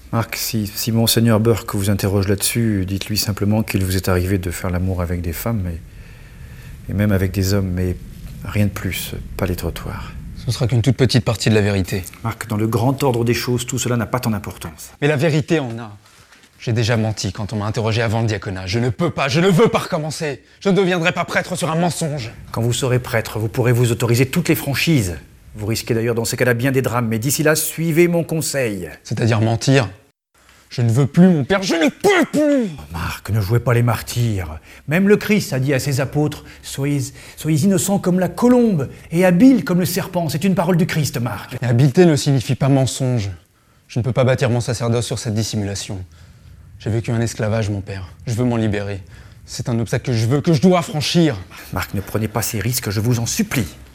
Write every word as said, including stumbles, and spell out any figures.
Marc, si, si Monseigneur Burke vous interroge là-dessus, dites-lui simplement qu'il vous est arrivé de faire l'amour avec des femmes et, et même avec des hommes, mais rien de plus, pas les trottoirs. Ce sera qu'une toute petite partie de la vérité. Marc, dans le grand ordre des choses, tout cela n'a pas tant d'importance. Mais la vérité en a. J'ai déjà menti quand on m'a interrogé avant le diaconat. Je ne peux pas, je ne veux pas recommencer. Je ne deviendrai pas prêtre sur un mensonge. Quand vous serez prêtre, vous pourrez vous autoriser toutes les franchises. Vous risquez d'ailleurs dans ces cas-là bien des drames, mais d'ici là, suivez mon conseil. C'est-à-dire mentir. Je ne veux plus, mon père, je ne peux plus. Oh, Marc, ne jouez pas les martyrs. Même le Christ a dit à ses apôtres, soyez, soyez innocents comme la colombe et habiles comme le serpent. C'est une parole du Christ, Marc. Mais habileté ne signifie pas mensonge. Je ne peux pas bâtir mon sacerdoce sur cette dissimulation. J'ai vécu un esclavage, mon père. Je veux m'en libérer. C'est un obstacle que je veux, que je dois franchir. Marc, ne prenez pas ces risques, je vous en supplie.